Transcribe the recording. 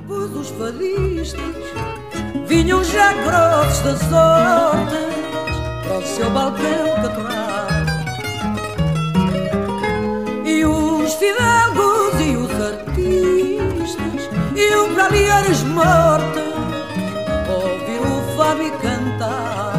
Pois os fadistas vinham já grossos das hortas para o seu balcão cantorar. E os fidalgos e os artistas iam para ali as mortas ouvir o Fábio cantar.